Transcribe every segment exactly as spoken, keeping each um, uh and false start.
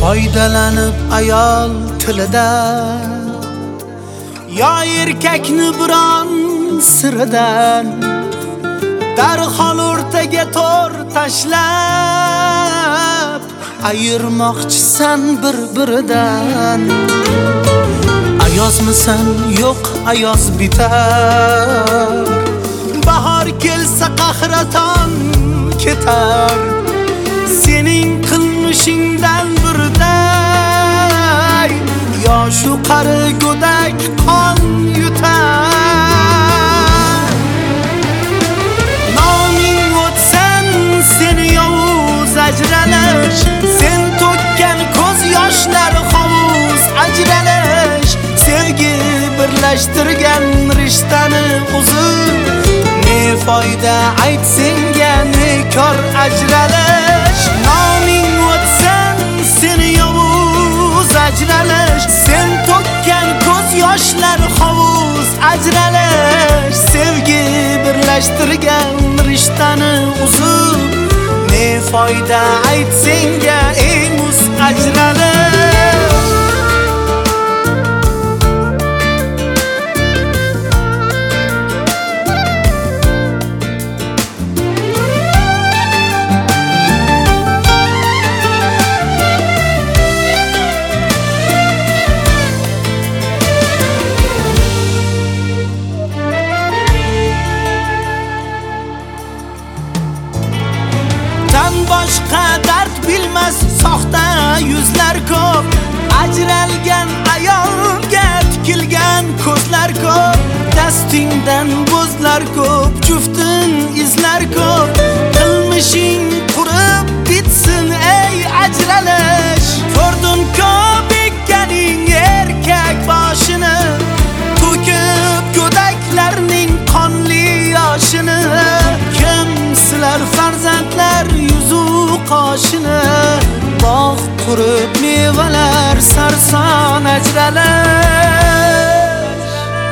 Foydalanib ayol tilidan yo erkakni biron siridan darhol o'rtaga to'r tashlab ayirmoqchisan bir-biridan. Ayozmisan? Yo'q, ayoz bitar. Bahor kelsa qahraton ketar. Sening qilmishingdan birday yoshu qari go'dak qon yutar. Noming o'tsan seni yovuz ajralash, sen to'kkan ko'z yoshlari hovuz ajralash. Sevgi birlashtirgan rishtani uzib, ne foyda ayt senga ne kor ajralash. Noming o'tsan seni yovuz ajralash, sen to'kkan ko'z yoshlari hovuz ajralash. Sevgi birlashtirgan rishtani uzib, ne foyda ayt senga ey muz ajralash. Boshqa dard bilmas soxta yuzlar ko'p, ajralgan ayolga tikilgan ko'zlar ko'p. Dastingdan bo'zlar ko'p, juftin izlar ko'p. Qilmishing qurib bitsin ey ajralash. Ko'rdim ko'p ekkaning erkak boshini, to'kib go'daklarning qonli yoshini. Kim silar farzandlar yuzu qoshini, bog' qurib mevalar sarson ajralash.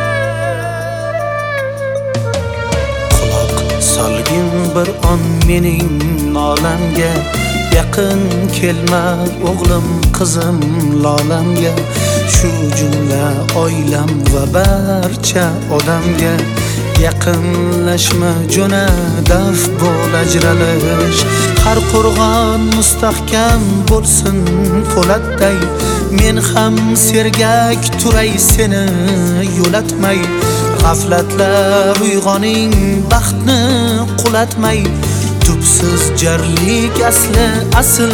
Quloq solgin bir on mening nolamga, yaqin kelma o'g'lim qizim lolamga. Shu jumla oilam va barcha odamga, yaqinlashma jo'na daf bo'l ajralish. Har qo'rg'on mustahkam bo'lsin po'latday, men ham sergak turay seni yo'latmay. G'aflatlar uyg'oning baxtni qulatmay, tubsiz jarlik asli asl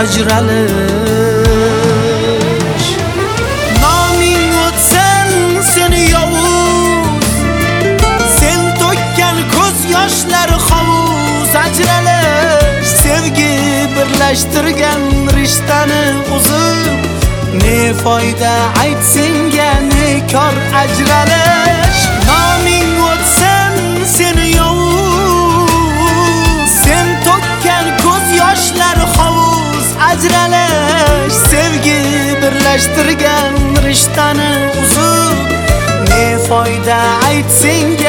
ajralish. Noming o'tsan seni yovuz, sen to'kkan ko'z yoshlari hovuz ajralish. Sevgi birlashtirgan rishtani uzib, ne foyda ayt senga ne kor ajralash. Noming o'tsan seni yovuz, sen to'kkan ko'z yoshlari hovuz ajralash. Sevgi birlashtirgan rishtani uzib, ne foyda ayt senga